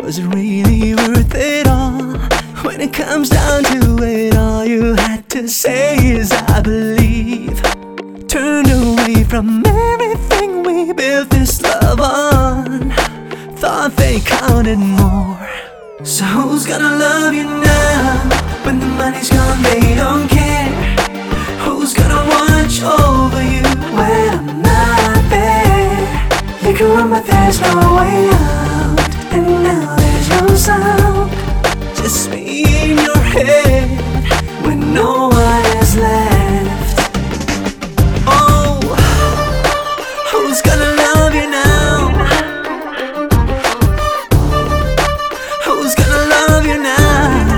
Was it really worth it all? When it comes down to it, all you had to say is I believe. Turned away from everything we built this love on. Thought they counted more. So who's gonna love you now? When the money's gone, they don't care. Who's gonna watch over you when I'm not there? You can run but there's no way out, and now there's no sound. Just me in your head when no one is left. Oh, who's gonna love you now? Who's gonna love you now?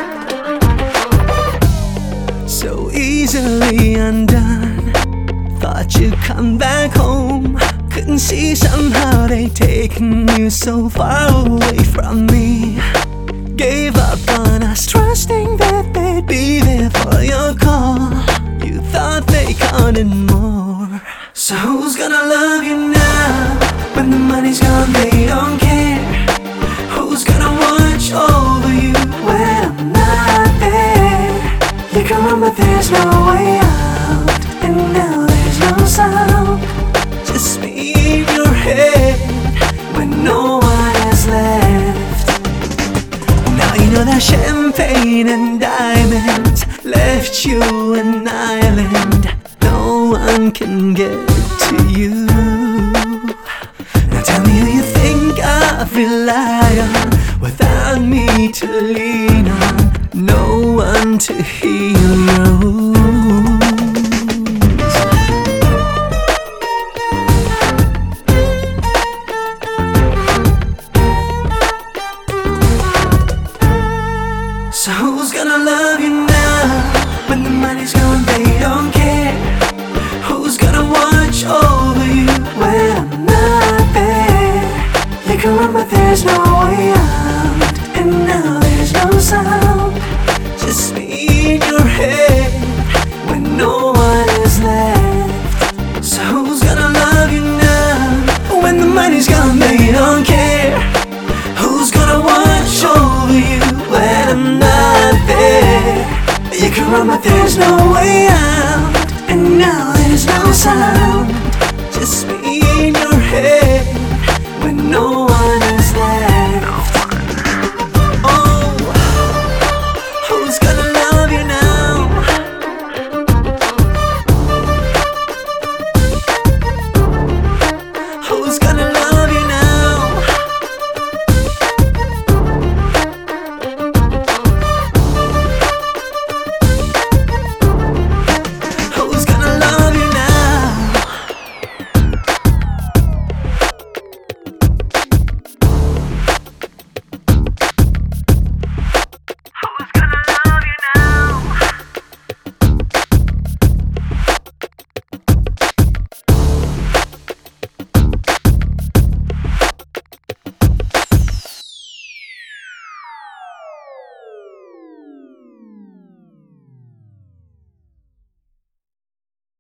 So easily undone. Thought you'd come back home. Couldn't see somehow they'd taken you so far away from me. Gave up on us, trusting that they'd be there for your call. You thought they counted more. So who's gonna love you now? When the money's gone, they don't care. Who's gonna watch over you when I'm not there? You can run but there's no way out, and now there's no sound. Just me in your head when no one is left. Now you know that champagne and diamonds left you an island. No one can get to you. Now tell me who you think I've relied on without me to lean on. No one to heal your wounds. So who's gonna love you now? When the money's gone, they don't care. Who's gonna watch over you when I'm not there? You can run but there's no way out, and now there's no sound. Just me in your head when no one is left. So who's gonna love you now? When the money's gone, they don't care. Who's gonna watch over you when I'm not there? You can run but there's no way out, and now there's no sound. Just me in your head when no